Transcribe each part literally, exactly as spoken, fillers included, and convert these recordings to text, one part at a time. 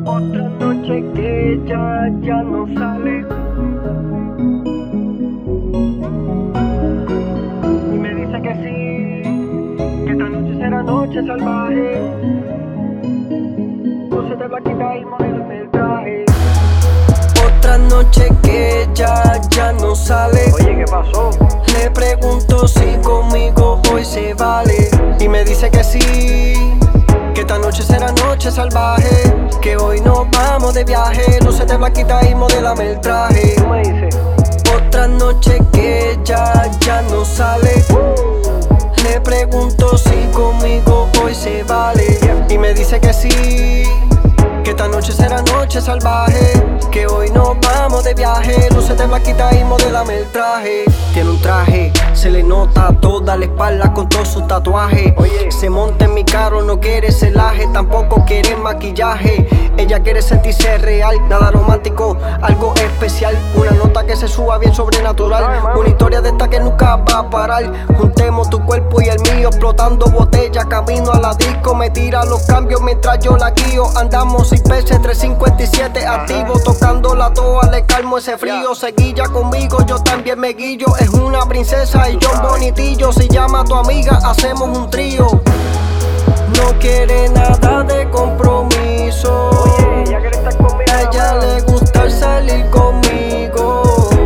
Otra noche que ella ya no sale y me dice que sí, que esta noche será noche salvaje. Luces de Blanquita y modelos del traje. Otra noche que ella ya no sale. Oye, ¿qué pasó? Le pregunto si conmigo hoy se vale y me dice que sí, que esta noche será noche salvaje, que hoy nos vamos de viaje. Luces de Blanquita y modélame el traje. ¿Tú me dices? Otra noche que ella ya no sale. Le pregunto si conmigo hoy se vale y me dice que sí, que esta noche será noche salvaje, que hoy nos vamos de viaje. Luces de Blanquita y modélame el traje. Tiene un traje, se le nota toda la espalda con todos sus tatuajes. Oye. Se monta en mi carro, no quiere celaje, tampoco quiere maquillaje. Ella quiere sentirse real, nada romántico, algo especial. Una nota que se suba bien sobrenatural, una historia de esta que nunca va a parar. Juntemos tu cuerpo y el mío, explotando botella, camino a la disco. Me tira los cambios mientras yo la guío. Andamos seis P S trescientos cincuenta y siete activo, tocando la toa, le calmo ese frío. Seguilla conmigo, yo también me guillo. Es una princesa y yo un bonitillo. Si llama a tu amiga, hacemos un trío. No quiere nada de compromiso. Oye, ella quiere estar conmigo. A ella le gusta salir conmigo.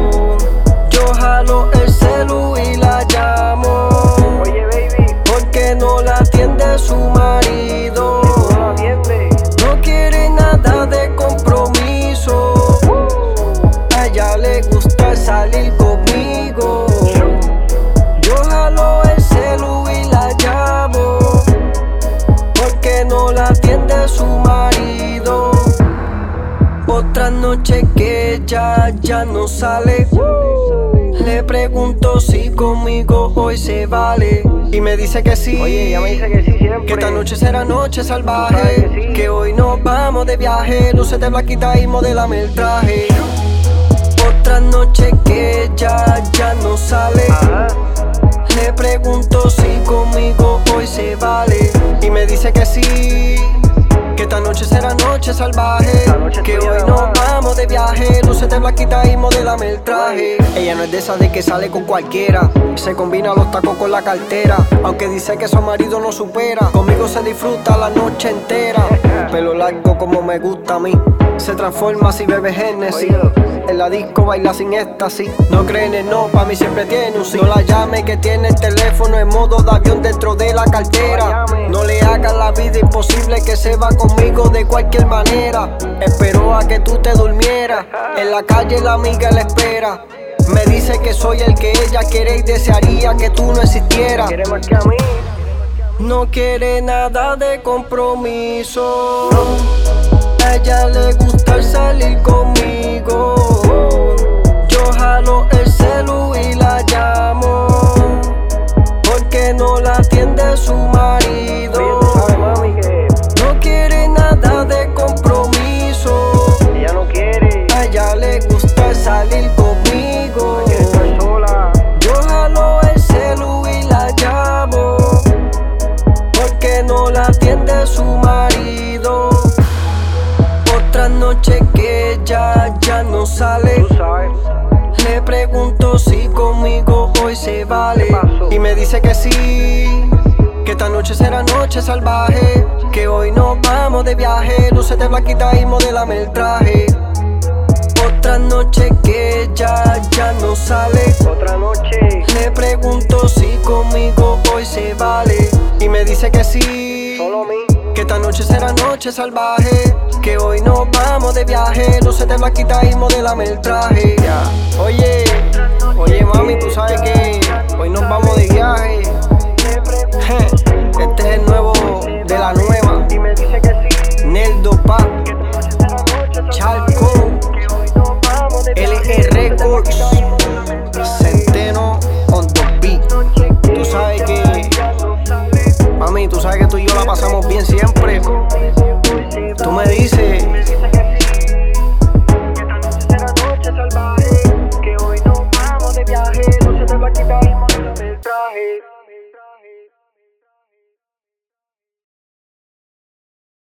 Yo jalo el celu y la llamo. Oye, baby, porque no la atiende su marido. no la atiende. No quiere nada de compromiso. A ella le gusta salir conmigo. Yo jalo el celu y la llamo, porque no la atiende su marido. Otra noche que ella ya no sale. Le pregunto si conmigo hoy se vale y me dice que sí. Oye, ella me dice que sí siempre. Que esta noche será noche salvaje, Tú sabes que sí. que hoy nos vamos de viaje. Luces de Blanquita y modélame el traje. Otra noche que ella ya no sale. Ajá. Le pregunto si conmigo hoy se vale y me dice que sí, que esta noche será noche salvaje, Esta noche que tuya, hoy mamá. nos vamos de viaje. Luces de Blanquita y modélame el traje. Ella no es de esas de que sale con cualquiera, se combina los tacos con la cartera. Aunque dice que su marido no supera, conmigo se disfruta la noche entera. Pelo largo como me gusta a mí, se transforma si bebe Genesis. Oído. En la disco baila sin éxtasis. No cree en el no, pa' mí siempre tiene un sí. No la llame que tiene el teléfono en modo de avión dentro de la cartera. No le hagas la vida imposible, que se va conmigo de cualquier manera. Esperó a que tú te durmieras, en la calle la amiga la espera. Me dice que soy el que ella quiere y desearía que tú no existieras. Quiere más que a mí. No quiere nada de compromiso. A ella le gusta salir conmigo. Yo jalo el celu y la llamo, porque no la atiende su Oye, marido. tú sabes, mami, que No quiere nada de compromiso. ella no quiere. A ella le gusta salir conmigo. Quiere estar sola. Yo jalo el celu y la llamo, porque no la atiende su marido. Otra noche que ella ya no sale. Tú sabes. Le pregunto si conmigo hoy se vale ¿Qué pasó? y me dice que sí, que esta noche será noche salvaje, que hoy nos vamos de viaje. Luces de Blanquita y modélame el traje. Otra noche que ella ya no sale. Otra noche. Le pregunto si conmigo hoy se vale y me dice que sí, Solo a mí. que esta noche será noche salvaje, que hoy nos vamos de viaje. Luces de Blanquita y modélame el traje. Oye, oye mami, tú sabes que hoy nos vamos de viaje. Este es el nuevo de la nueva.